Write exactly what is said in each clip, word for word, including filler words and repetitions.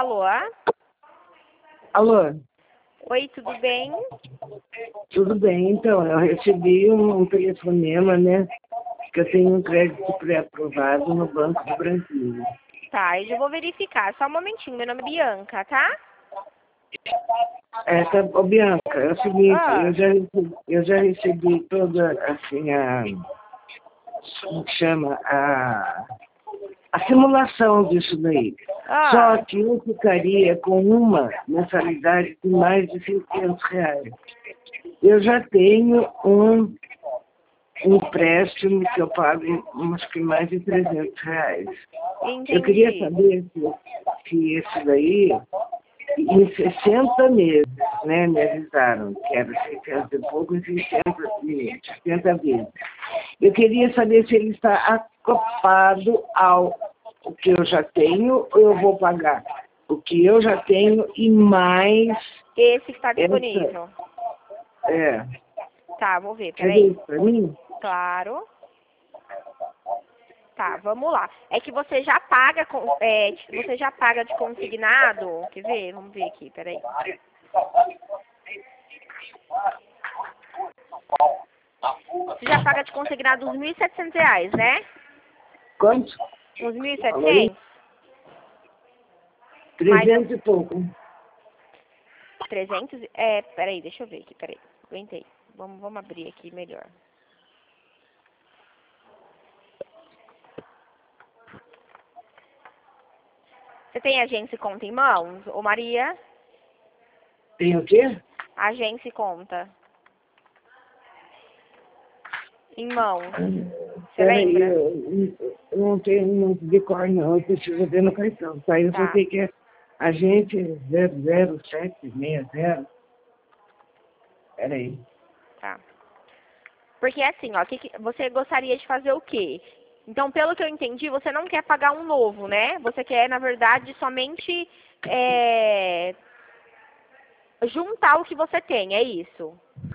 Alô? Alô? Oi, tudo bem? Tudo bem, então, eu recebi um, um telefonema, né, que eu tenho um crédito pré-aprovado no Banco do Brasil. Tá, eu já vou verificar. Só um momentinho, meu nome é Bianca, tá? É, tá, ô, Bianca, é o seguinte, Ah, eu já, recebi- eu já recebi toda, assim, a, como que chama, a, a simulação disso daí. Só ah, que eu ficaria com uma mensalidade de mais de seiscentos reais. Eu já tenho um um empréstimo que eu pago, acho que mais de trezentos reais. Eu queria entendi. saber se, se isso daí, em sessenta meses, né, me avisaram que era seiscentos e pouco e sessenta, e sessenta vezes. Eu queria saber se ele está acoplado ao o que eu já tenho ou eu vou pagar o que eu já tenho e mais Esse que está essa, disponível. é, Tá, vou ver, quer ver peraí. isso para mim? Claro. Tá, vamos lá. É que você já paga, com, é, você já paga de consignado? Quer ver? Vamos ver aqui, peraí. Você já paga de consignado uns mil e setecentos reais, né? Quanto? Uns mil e Falou aí? setecentos? Mais trezentos e pouco. trezentos? É, peraí, deixa eu ver aqui, peraí. Aguentei. Vamos, vamos abrir aqui melhor. Você tem agência e conta em mãos? Ô Maria? Tem o quê? Agência e conta. Em mãos. Você Peraí, lembra? eu, eu não tenho muito de cor, não. Eu preciso ver no cartão, tá? Eu só Tá, sei que é agente zero zero sete seis zero. Peraí. tá. Porque assim, ó, que que- você gostaria de fazer o quê? Então, pelo que eu entendi, você não quer pagar um novo, né? Você quer, na verdade, somente é, juntar o que você tem, é isso?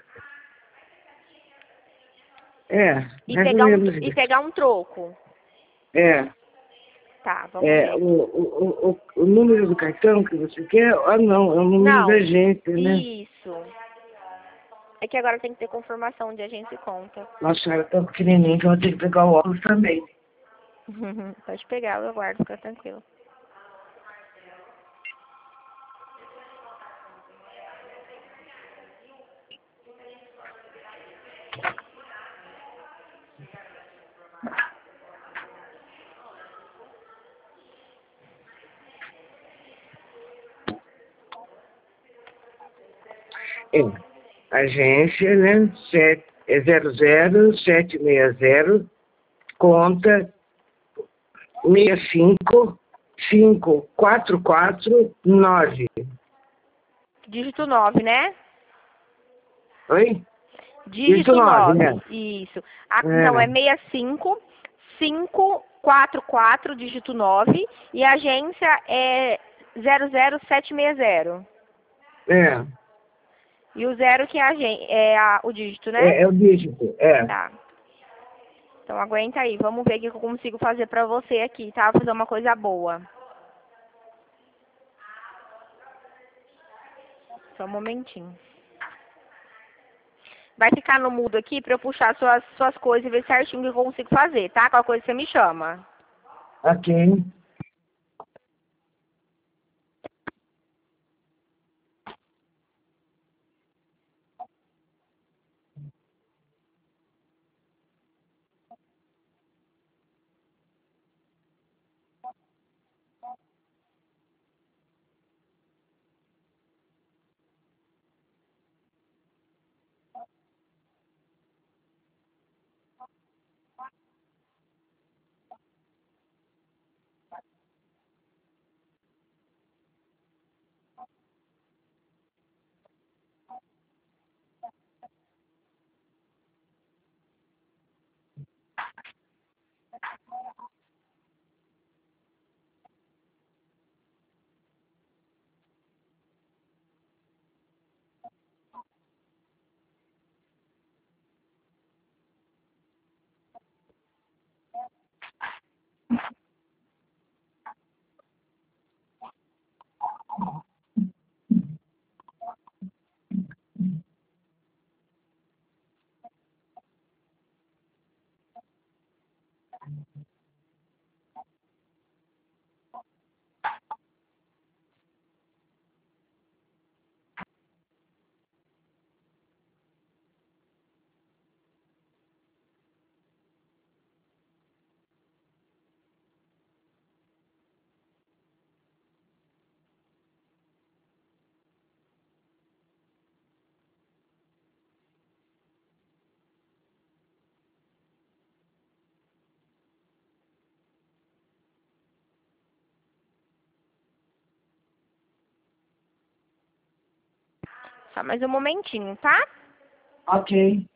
É, E mais ou pegar um, menos e isso. pegar um troco. É, Tá, vamos é ver o, aqui. o, o, o número do cartão que você quer? Ah, não, é o número da Não, agência, né? isso. É que agora tem que ter confirmação de agência e conta. Nossa, era tão pequenininho que eu vou ter que pegar o óculos também. Pode pegar, eu aguardo, fica tranquilo. É, agência, né? Sete, é zero zero sete seis zero, conta seis cinco cinco quatro quatro nove. Dígito nove, né? Oi? Dígito Dígito nove, nove, né? isso. Ah, então é É, seis cinco cinco quatro quatro, dígito nove, e a agência é zero zero sete seis zero. é, E o zero que é, a, agen- é a- o dígito, né? é, é o dígito, é. Tá. Então aguenta aí, vamos ver o que eu consigo fazer pra você aqui, tá? Vou fazer uma coisa boa. Só um momentinho. Vai ficar no mudo aqui pra eu puxar suas, suas coisas e ver certinho o que eu consigo fazer, tá? Qual coisa você me chama. Ok. Só mais um momentinho, tá? Ok.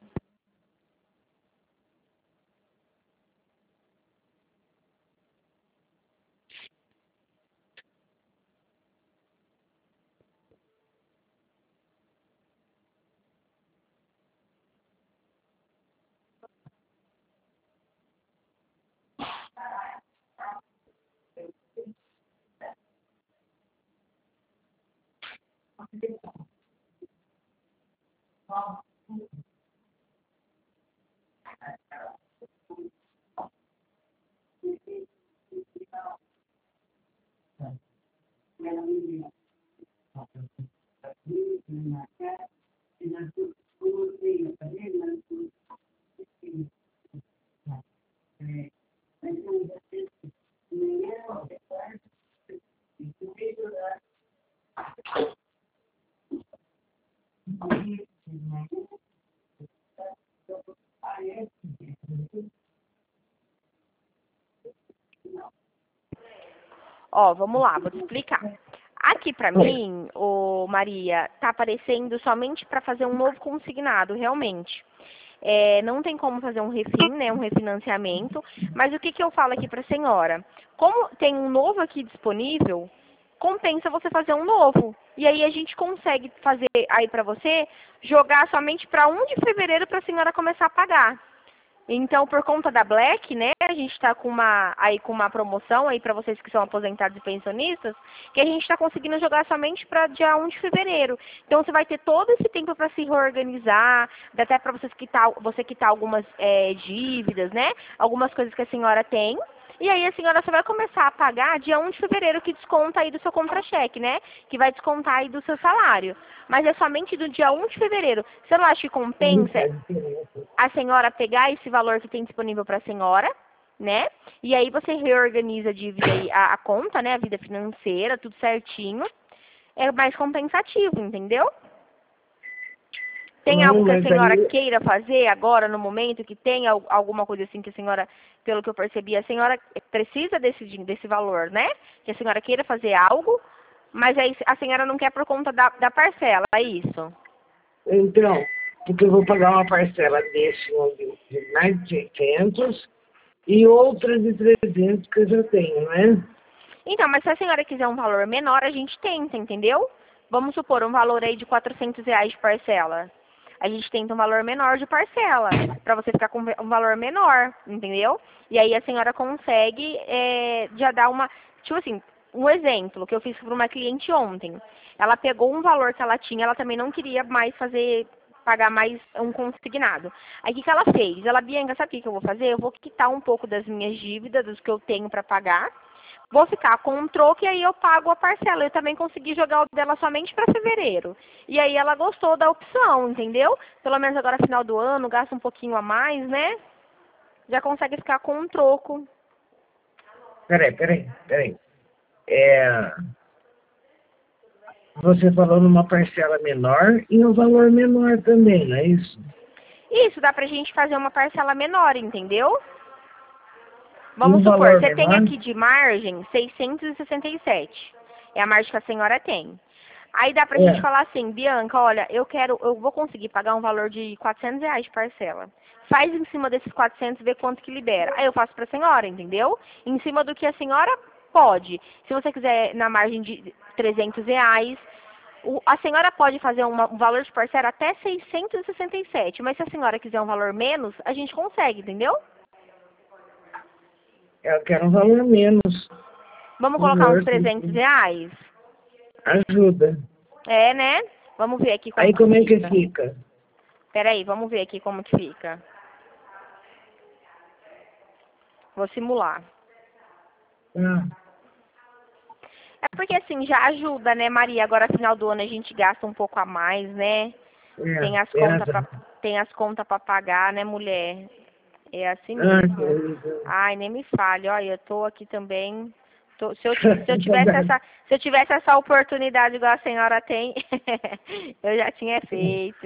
Ó, vamos lá, vou te explicar. Aqui pra mim, ô Maria, tá aparecendo somente para fazer um novo consignado, realmente. É, não tem como fazer um refin, né, um refinanciamento, mas o que, que eu falo aqui para a senhora? Como tem um novo aqui disponível, compensa você fazer um novo. E aí a gente consegue fazer aí para você, jogar somente para um de fevereiro para a senhora começar a pagar. Então, por conta da Black, né, a gente está com uma, aí com uma promoção aí para vocês que são aposentados e pensionistas, que a gente está conseguindo jogar somente para dia um de fevereiro. Então, você vai ter todo esse tempo para se reorganizar, dá até para vocês quitar, você quitar algumas é, dívidas, né, algumas coisas que a senhora tem. E aí a senhora só vai começar a pagar dia um de fevereiro, que desconta aí do seu contra-cheque, né? Que vai descontar aí do seu salário. Mas é somente do dia um de fevereiro. Você não acha que compensa a senhora pegar esse valor que tem disponível para a senhora, né? E aí você reorganiza a dívida aí, a, a conta, né? A vida financeira, tudo certinho. É mais compensativo, entendeu? Tem algo Não, que a mas senhora aí, queira fazer agora, no momento, que tem al- alguma coisa assim que a senhora, pelo que eu percebi, a senhora precisa desse, din- desse valor, né? Que a senhora queira fazer algo, mas aí a senhora não quer por conta da, da parcela, é isso? então, porque eu vou pagar uma parcela desse de de mais de seiscentos e outra de trezentos que eu já tenho, né? Então, mas se a senhora quiser um valor menor, a gente tenta, entendeu? Vamos supor um valor aí de quatrocentos reais de parcela. A gente tenta um valor menor de parcela, para você ficar com um valor menor, entendeu? E aí a senhora consegue é, já dar uma... Tipo assim, um exemplo que eu fiz para uma cliente ontem. Ela pegou um valor que ela tinha, ela também não queria mais fazer pagar mais um consignado. Aí o que, que ela fez? Ela, Bianca, sabe o que, que eu vou fazer? Eu vou quitar um pouco das minhas dívidas, dos que eu tenho para pagar, vou ficar com um troco e aí eu pago a parcela. Eu também consegui jogar o dela somente para fevereiro. E aí ela gostou da opção, entendeu? Pelo menos agora final do ano, gasta um pouquinho a mais, né? Já consegue ficar com um troco. Peraí, peraí, peraí. É, você falou numa parcela menor e um valor menor também, não é isso? Isso, dá pra gente fazer uma parcela menor, entendeu? E Vamos um supor, valor você tem menor? aqui de margem seiscentos e sessenta e sete. É a margem que a senhora tem. Aí dá pra gente É, falar assim, Bianca, olha, eu quero, eu vou conseguir pagar um valor de quatrocentos reais de parcela. Faz em cima desses quatrocentos, vê quanto que libera. Aí eu faço pra senhora, entendeu? Em cima do que a senhora pode. Se você quiser na margem de trezentos reais, o- a senhora pode fazer uma- um valor de parcela até seiscentos e sessenta e sete. Mas se a senhora quiser um valor menos, a gente consegue, entendeu? eu quero um valor menos. Vamos Um colocar uns valor trezentos que reais? ajuda. É, né? Vamos ver aqui como Aí que como é que fica. fica? Peraí, vamos ver aqui como que fica. Vou simular. Ah, É porque assim, já ajuda, né, Maria? Agora, final do ano, a gente gasta um pouco a mais, né? é, Tem as é contas razão. pra, tem as contas pra pagar, né, mulher? É assim Ah, mesmo. querida. Ai, nem me fale. Olha, eu tô aqui também. Tô- se, eu, ti- se eu tivesse essa, se eu tivesse essa oportunidade igual a senhora tem, eu já tinha feito.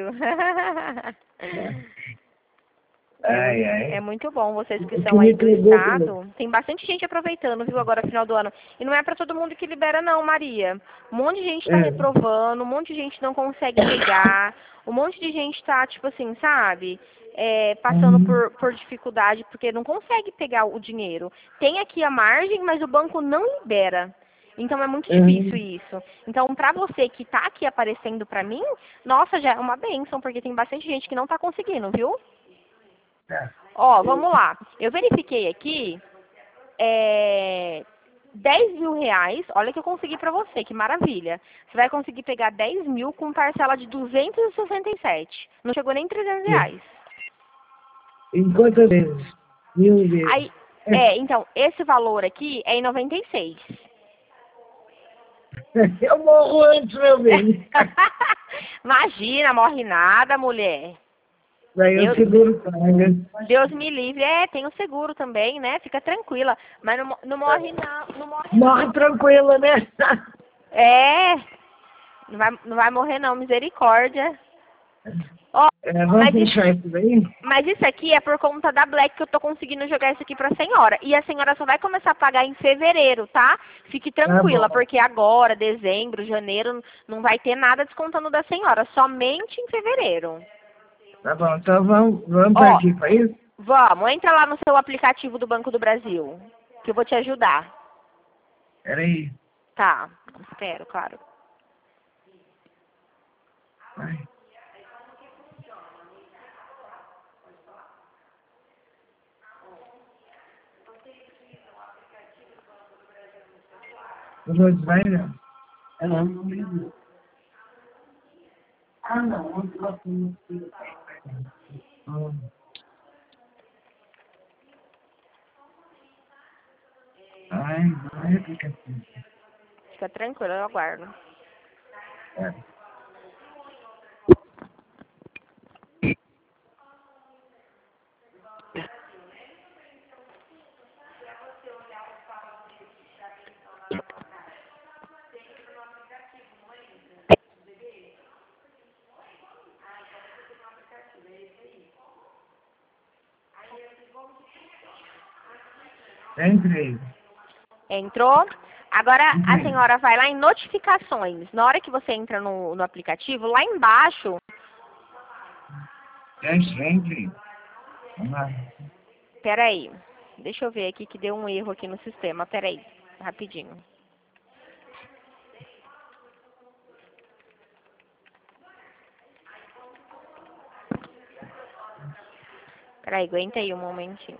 É Ai, muito, é ai. muito bom vocês que O que são me aí do pegou pelo... estado. Tem bastante gente aproveitando, viu, agora final do ano. E não é para todo mundo que libera não, Maria. Um monte de gente está É. reprovando, um monte de gente não consegue pegar, um monte de gente está, tipo assim, sabe? É, passando Uhum. por, por dificuldade porque não consegue pegar o dinheiro. Tem aqui a margem, mas o banco não libera. Então é muito difícil Uhum. isso. Então, para você que está aqui aparecendo para mim, nossa, já é uma bênção, porque tem bastante gente que não está conseguindo, viu? Tá. Ó, vamos lá. Eu verifiquei aqui, é, dez mil reais. Olha que eu consegui pra você, que maravilha. Você vai conseguir pegar dez mil com parcela de duzentos e sessenta e sete. Não chegou nem trezentos reais. Em quantas vezes? Mil vezes. Aí, é, então, esse valor aqui é em noventa e seis. Eu morro antes, meu bem. Imagina, morre nada, mulher. Daí eu Deus, seguro paga. Deus me livre. É, tem o seguro também, né? Fica tranquila. Mas não, mo- não morre não, não morre não. Morre tranquila, né? É, não vai, não vai morrer não, misericórdia. Ó, É, vamos mas isso, fechar isso daí? mas isso aqui é por conta da Black que eu tô conseguindo jogar isso aqui pra senhora. E a senhora só vai começar a pagar em fevereiro, tá? Fique Tá tranquila, bom. porque agora, dezembro, janeiro, não vai ter nada descontando da senhora, somente em fevereiro. Tá bom, então vamos, vamos Ó, partir para isso? vamos, entra lá no seu aplicativo do Banco do Brasil, que eu vou te ajudar. Peraí. Tá, espero, claro. Vai. O Rose vai, não? Ela não me viu. Ah, não. Onde ela foi? Hum. Ai, vai, aplicativo. Fica tranquila, eu aguardo. É. Entrei. Entrou? Agora a Entrei. senhora vai lá em notificações. Na hora que você entra no, no aplicativo, lá embaixo. Já entrei. Vamos lá. Peraí. Deixa eu ver aqui que deu um erro aqui no sistema. Peraí. Rapidinho. Peraí, aguenta aí um momentinho.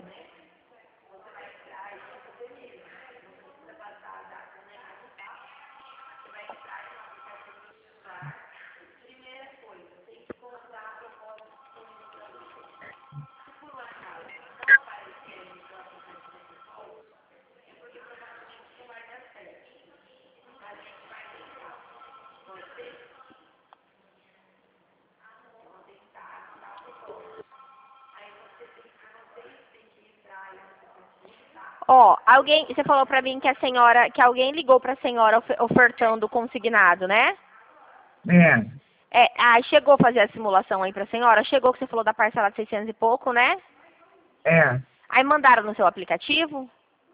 Ó, alguém, você falou pra mim que a senhora, que alguém ligou pra senhora ofe- ofertando o consignado, né? É, É, aí chegou a fazer a simulação aí pra senhora? Chegou que você falou da parcela de seiscentos e pouco, né? é. Aí mandaram no seu aplicativo?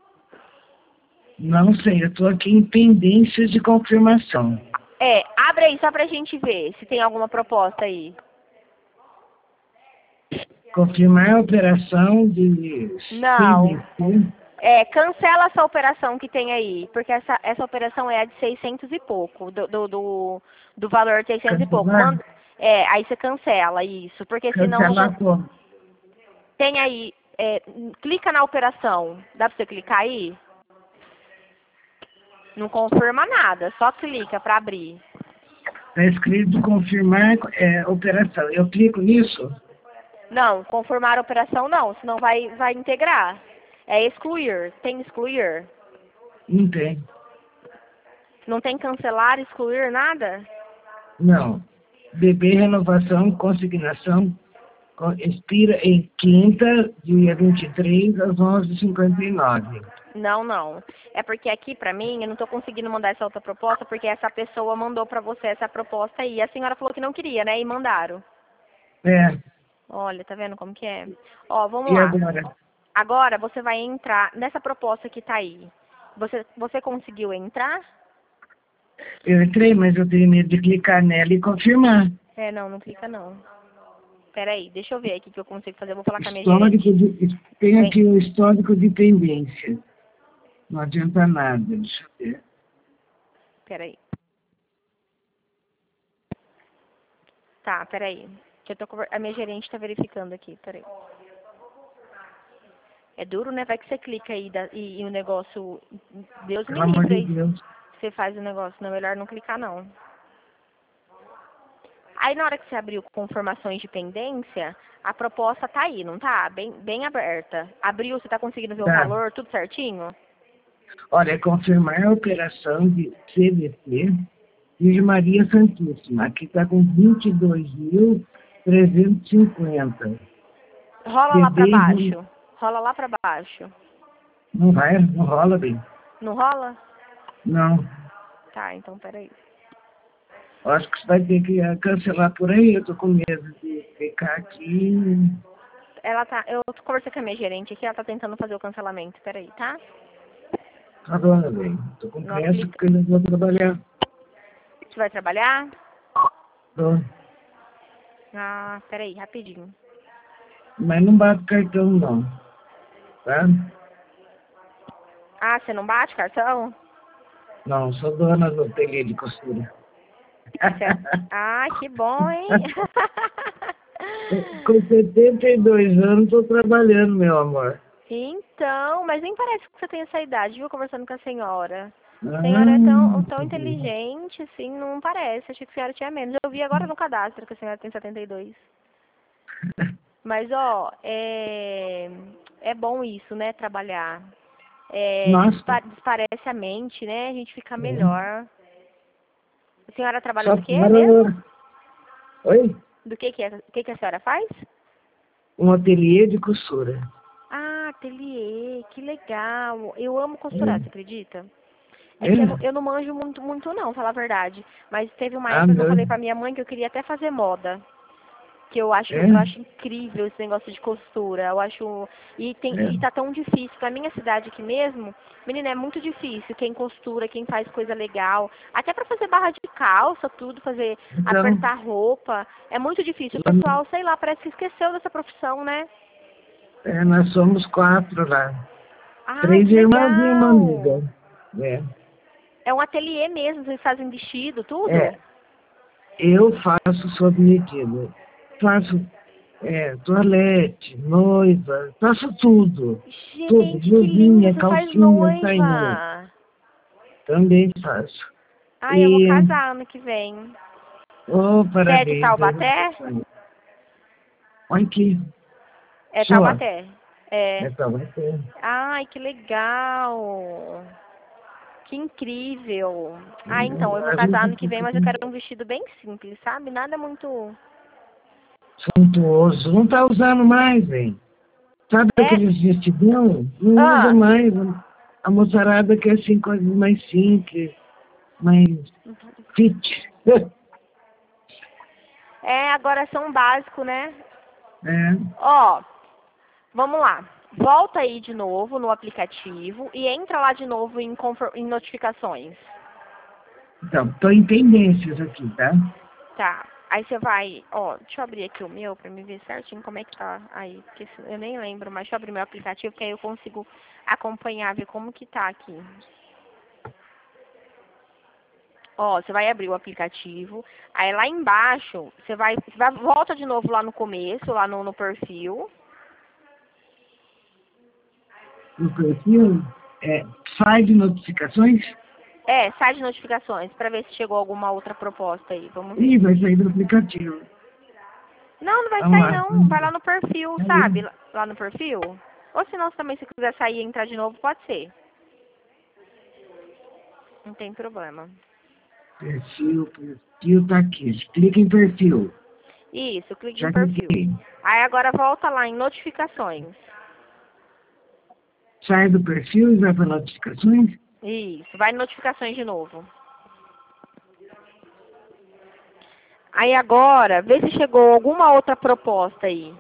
Não sei, eu tô aqui em pendências de confirmação. É, abre aí só pra gente ver se tem alguma proposta aí. Confirmar a operação de Não. C V C. É, cancela essa operação que tem aí, porque essa, essa operação é a de seiscentos e pouco, do, do, do, do valor de seiscentos e pouco. Cancelar? Manda, é, aí você cancela isso, porque senão não Cancelar cons- como? tem aí, é, clica na operação, dá pra você clicar aí? Não confirma nada, só clica pra abrir. Está escrito confirmar é, operação. Eu clico nisso? Não, confirmar a operação não, senão vai, vai integrar. É excluir. Tem excluir? Não tem. Não tem cancelar, excluir, nada? Não. D B Renovação, consignação, co- expira em quinta, dia vinte e três, às onze e cinquenta e nove. Não, não. É porque aqui pra mim, eu não tô conseguindo mandar essa outra proposta, porque essa pessoa mandou pra você essa proposta aí. A senhora falou que não queria, né? E mandaram. É. Olha, tá vendo como que é? Ó, vamos E lá. agora? Agora você vai entrar nessa proposta que tá aí. Você, você conseguiu entrar? Eu entrei, mas eu tenho medo de clicar nela e confirmar. É, não, não clica não. Peraí, deixa eu ver aqui o que eu consigo fazer. Eu vou falar com a minha Histórico gerente. de, tem Vem. aqui o histórico de pendência. Não adianta nada, deixa eu ver. Peraí. Tá, peraí. Que eu tô conver- A minha gerente tá verificando aqui, peraí. É duro, né? Vai que você clica aí da- e, e o negócio... Deus me Pelo amor livre de aí. Deus. Você faz o negócio, não é melhor não clicar não. Aí na hora que você abriu confirmações de pendência, a proposta tá aí, não tá? Bem, bem aberta. Abriu, você tá conseguindo ver o Tá. valor, tudo certinho? Olha, é confirmar a operação de C V C e de Maria Santíssima. Aqui está com vinte e dois mil trezentos e cinquenta. Rola lá pra D B baixo. Rola lá pra baixo. não vai, não rola bem. Não rola? Não. Tá, então peraí. Eu acho que você vai ter que eh, cancelar por aí. Eu tô com medo de ficar aqui. Ela tá. Eu tô conversando com a minha gerente aqui, ela tá tentando fazer o cancelamento. Peraí, tá? Tá dona, velho. Tô com Não pressa aplica. porque eu não vou trabalhar. Você vai trabalhar? Tô. Ah, peraí, rapidinho. Mas não bate cartão, não. Tá? Ah, você não bate cartão? Não, sou dona do ateliê de costura. Você- Ah, que bom, hein? Com setenta e dois anos, estou trabalhando, meu amor. Então, mas nem parece que você tem essa idade, viu? Conversando com a senhora. A senhora é tão, tão Ah, inteligente, assim, não parece. Achei que a senhora tinha menos. Eu vi agora no cadastro que a senhora tem setenta e dois. Mas, ó, é, é bom isso, né? Trabalhar. É, nossa. despa- desparece a mente, né? A gente fica É. melhor. A senhora trabalha Só do quê mesmo? para... Oi? Do que que, é, o que que a senhora faz? Um ateliê de costura. Ah, ateliê, que legal. Eu amo costurar, É. você acredita? É que eu não, É? eu não manjo muito, muito não, falar a verdade. Mas teve uma Ah, época que eu não. falei pra minha mãe que eu queria até fazer moda. Que eu acho, É? eu acho incrível esse negócio de costura. Eu acho. E, tem, É. e tá tão difícil. Pra minha cidade aqui mesmo, menina, é muito difícil. Quem costura, quem faz coisa legal. Até pra fazer barra de calça, tudo, fazer, Então, apertar roupa. É muito difícil. O lá no- pessoal, sei lá, parece que esqueceu dessa profissão, né? é, nós somos quatro lá. Ai, Três que irmãs e uma legal! amiga. É. É um ateliê mesmo, vocês fazem vestido, tudo? É. Eu faço sob medida. Faço é, toalete, noiva, faço tudo. Tudo, Gente, que lindo! blusinha, Você faz calcinha, sainha. noiva! Também faço. Ai, eu vou E, casar ano que vem. oh, Você é de parabéns. Taubaté? Olha aqui, É só. Taubaté. É. É Taubaté. Ai, que legal! Que incrível! Ah, então, eu vou A casar gente ano que vem, mas eu quero um vestido bem simples, sabe? Nada muito... suntuoso. Não tá usando mais, hein? Sabe É? aqueles vestidão? Não usa Ah! mais. A moçarada quer assim, coisas mais simples, mais fit. É, agora são básico, né? É. Ó, vamos lá. Volta aí de novo no aplicativo e entra lá de novo em, confor- em notificações. Então, tô em tendências aqui, tá? Tá. Aí você vai, ó, deixa eu abrir aqui o meu pra me ver certinho como é que tá aí. Porque se- eu nem lembro, mas deixa eu abrir meu aplicativo que aí eu consigo acompanhar, ver como que tá aqui. Ó, você vai abrir o aplicativo, aí lá embaixo, você vai, você vai volta de novo lá no começo, lá no, no perfil. No perfil, é, sai de notificações É, sai de notificações pra ver se chegou alguma outra proposta aí. Vamos ver. e vai sair do aplicativo. Não, não vai Vamos sair lá. não. Vai lá no perfil, Aí, sabe? Lá no perfil. Ou se não, também se quiser sair e entrar de novo, pode ser. Não tem problema. Perfil, perfil tá aqui. Clica em perfil. Isso, clique Já em perfil. cliquei. Aí agora volta lá em notificações. Sai do perfil e vai para notificações. Isso, vai em notificações de novo. Aí agora, vê se chegou alguma outra proposta aí.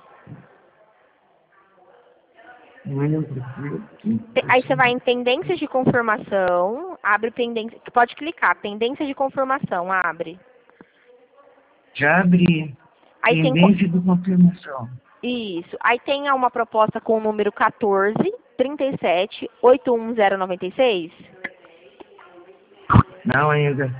Aí você vai em tendências de confirmação, abre pendência, pode clicar, tendências de confirmação, abre. Já abri. Aí tem, Tendência de confirmação. isso, aí tem uma proposta com o número quatorze, trinta e sete, oitenta e um zero noventa e seis. Não ainda.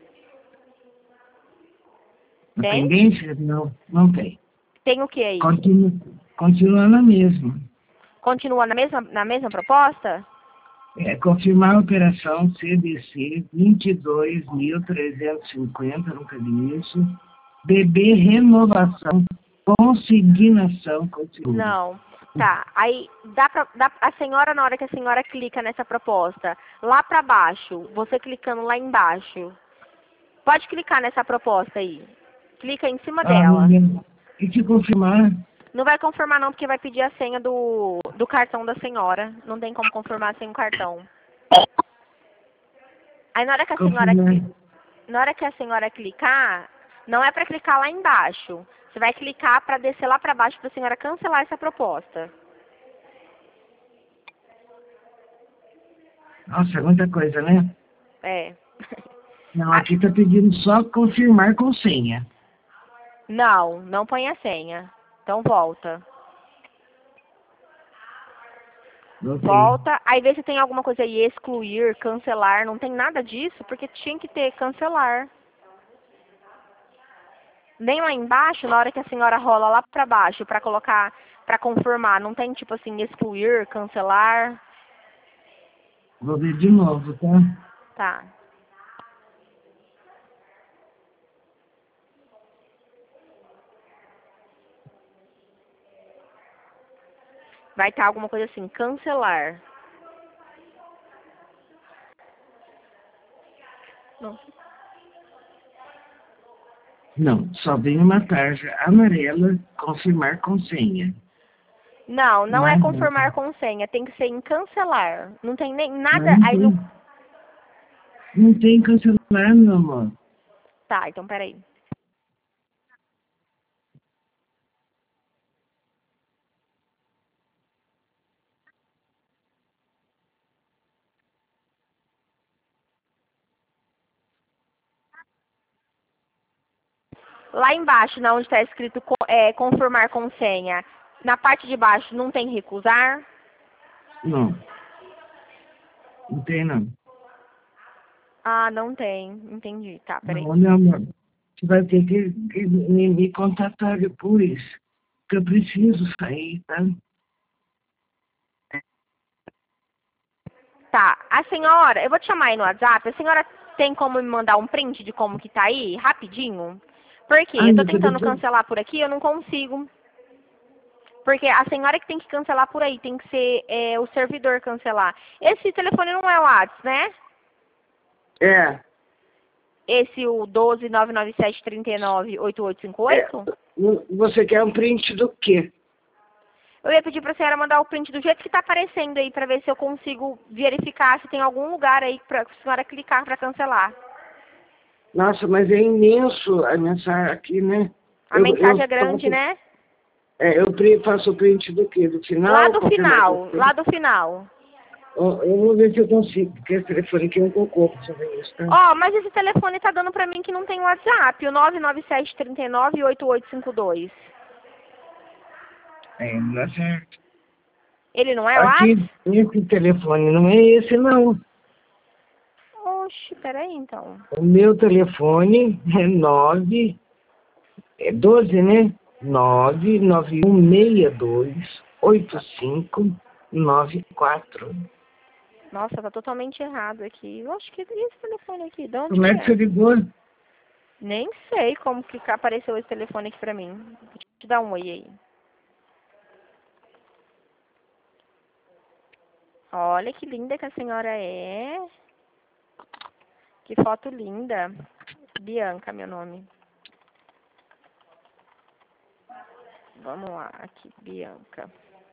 Na Tem? tendência? Não, não tem. Tem o que aí? Continua, continua na mesma. Continua na mesma, na mesma proposta? É, confirmar a operação C D C vinte e dois mil trezentos e cinquenta, nunca vi isso. B B Renovação, consignação com seguro. Não. Tá, aí dá pra, dá, a senhora, na hora que a senhora clica nessa proposta, lá pra baixo, você clicando lá embaixo, pode clicar nessa proposta aí. Clica em cima Ah, dela. não. E se confirmar? Não vai confirmar não, porque vai pedir a senha do, do cartão da senhora. Não tem como confirmar sem o cartão. Aí na hora que a senhora, Confirmar. na hora que a senhora clicar, não é pra clicar lá embaixo. Você vai clicar pra descer lá pra baixo pra senhora cancelar essa proposta. Nossa, é muita coisa, né? É. Não, A- aqui tá pedindo só confirmar com senha. Não, não põe a senha. Então volta. Não tem. Volta, aí vê se tem alguma coisa aí, excluir, cancelar, não tem nada disso, porque tinha que ter cancelar. Nem lá embaixo, na hora que a senhora rola lá pra baixo pra colocar, pra confirmar, não tem tipo assim, excluir, cancelar. Vou ver de novo, tá? Tá. Vai estar alguma coisa assim, cancelar. Não. Não, só vem uma tarja amarela, confirmar com senha. Não, não é Mais confirmar nada. com senha, tem que ser em cancelar. Não tem nem Mas nada não aí no. tem. Não tem cancelar, meu amor. Tá, então peraí. Lá embaixo, na onde está escrito co- é, confirmar com senha, na parte de baixo não tem recusar? Não. Não tem, não. Ah, não tem. Entendi. Tá, peraí. Não, meu amor. Você vai ter que, que me, me contatar depois. Que eu preciso sair, tá? Tá, a senhora, eu vou te chamar aí no WhatsApp, a senhora tem como me mandar um print de como que tá aí, rapidinho? Porque eu Ai, tô eu tô tentando depois. cancelar por aqui, eu não consigo. Porque a senhora que tem que cancelar por aí, tem que ser é, o servidor cancelar. Esse telefone não é o WhatsApp, né? É. Esse o doze nove nove sete três nove oito oito cinco É. oito? Você quer um print do quê? Eu ia pedir pra senhora mandar o print do jeito que tá aparecendo aí, pra ver se eu consigo verificar se tem algum lugar aí pra senhora clicar pra cancelar. Nossa, mas é imenso a mensagem aqui, né? A Eu, eu, mensagem é grande, faço, né? é, eu pri- faço o print do quê? Do Lá final? do Confirmar com final, você? lá do final. Ó, eu vou ver se eu consigo, porque esse telefone aqui é um cocô pra saber isso, tá? Ó, mas esse telefone tá dando pra mim que não tem WhatsApp, o nove nove sete três nove oito oito cinco dois. É, não dá certo. Ele não é Aqui, WhatsApp? esse telefone não é esse, não. Oxe, peraí então. O meu telefone é nove, é doze, né? nove nove um seis dois oito cinco nove quatro. Nossa, tá totalmente errado aqui. Eu acho que e esse telefone aqui, de onde Como que é que você é? ligou? Nem sei como que apareceu esse telefone aqui pra mim. Vou te dar um oi aí. Olha que linda que a senhora é. Que foto linda. Bianca, meu nome. Vamos lá, aqui, Bianca.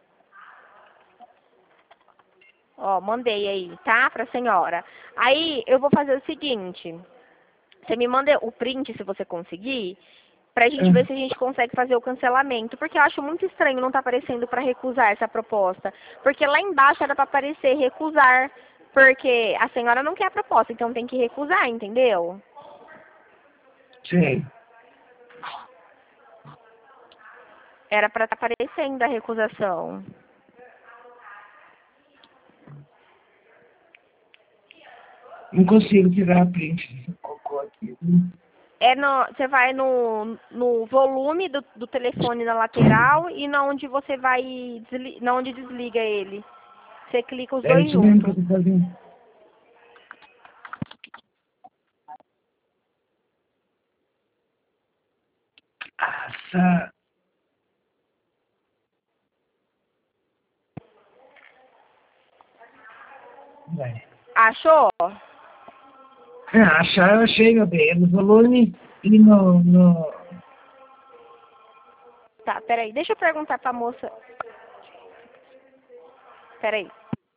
Ó, mandei aí, tá? Pra senhora. Aí, eu vou fazer o seguinte. Você me manda o print, se você conseguir, pra gente ver se a gente consegue fazer o cancelamento. Porque eu acho muito estranho não tá aparecendo pra recusar essa proposta. Porque lá embaixo era pra aparecer recusar. Porque a senhora não quer a proposta, então tem que recusar, entendeu? Sim. Era pra estar aparecendo a recusação. Não consigo tirar a print desse cocô aqui. É no, você vai no, no volume do, do telefone na lateral e na onde você vai, desli, na onde desliga ele. Você clica os É dois isso mesmo que eu juntos. tô fazendo. Nossa. Vai. Achou? É, achar eu achei, meu bem. É no volume e no... no... Tá, peraí. Deixa eu perguntar pra moça. Peraí.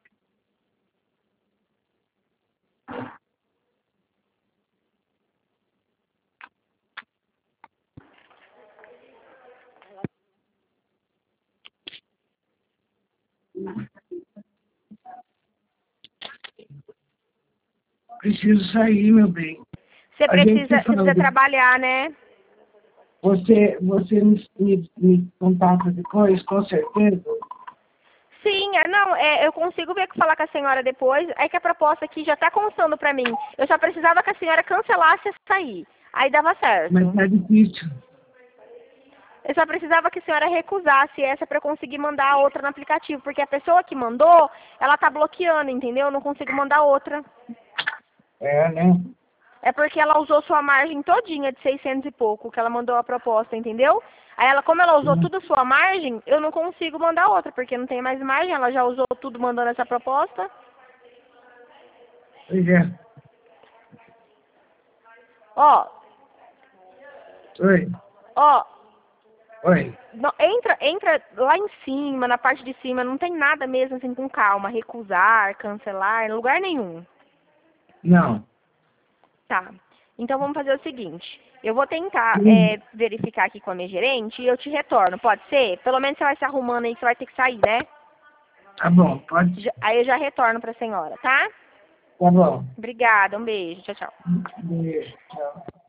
Preciso sair, meu bem. Você A gente precisa, se você fala. precisa trabalhar, né? Você, você me, me, me contata depois, com certeza? Sim, é, não, é, eu consigo ver falar com a senhora depois. É que a proposta aqui já tá constando pra mim. Eu só precisava que a senhora cancelasse e sair. Aí dava certo. Mas tá difícil. Eu só precisava que a senhora recusasse essa para eu conseguir mandar a outra no aplicativo, porque a pessoa que mandou, ela tá bloqueando, entendeu? Eu não consigo mandar outra. É, né? É porque ela usou sua margem todinha de seiscentos e pouco, que ela mandou a proposta, entendeu? Aí ela, como ela usou tudo a sua margem, eu não consigo mandar outra, porque não tem mais margem, ela já usou tudo mandando essa proposta. Pois é. Ó, Oi. ó, Oi. não, entra, entra lá em cima, na parte de cima, não tem nada mesmo assim com calma, recusar, cancelar, em lugar nenhum. Não. Tá. Então vamos fazer o seguinte. Eu vou tentar Sim. é, verificar aqui com a minha gerente e eu te retorno. Pode ser? Pelo menos você vai se arrumando aí que você vai ter que sair, né? Tá bom, pode. Já- Aí eu já retorno pra senhora, tá? Tá bom. Obrigada, um beijo. Tchau, tchau. Beijo. Tchau.